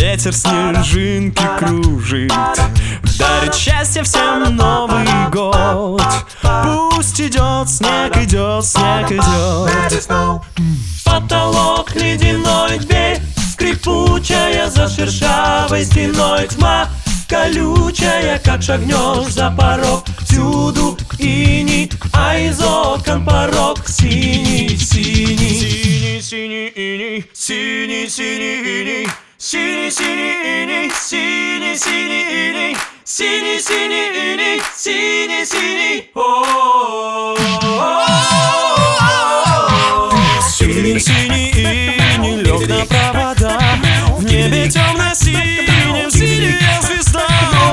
ветер снежинки кружит, дарит счастье всем Новый год. Пусть идет снег, идет, снег идет. Потолок ледяной, дверь скрипучая, за шершавой стеной тьма колючая, как шагнешь за порог, всюду иней, а из окон порог синий, синий, синий иней, синий, синий иней, синий, синий иней, синий, синий иней, синий, синий иней, синий, синий, синий, синий иней лег на провода, в небе темно-синем синяя звезда.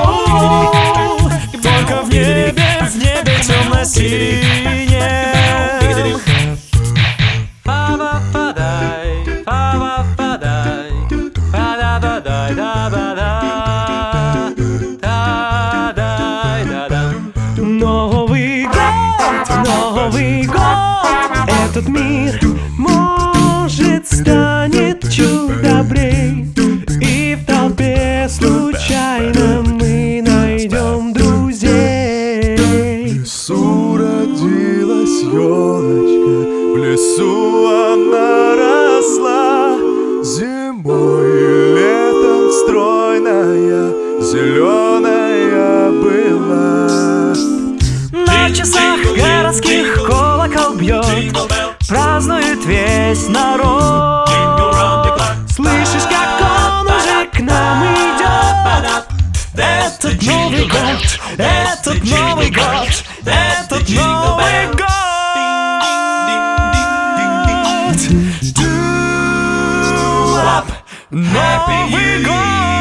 Только в небе темно-синем. Па-па-па-дай, па-па-па-дай, па-да-да-дай, да-ба-да, да-дай-да-да. Новый год, этот мир может станет чуть добрей, и в толпе случайно мы найдем друзей. В лесу родилась елочка, в лесу она росла, зимой и летом стройная, зеленая была. На часах городских колокол бьет, празднует весь народ. Слышишь, как он уже к нам идет? Этот Новый год, этот Новый год, этот Новый год. Новый год.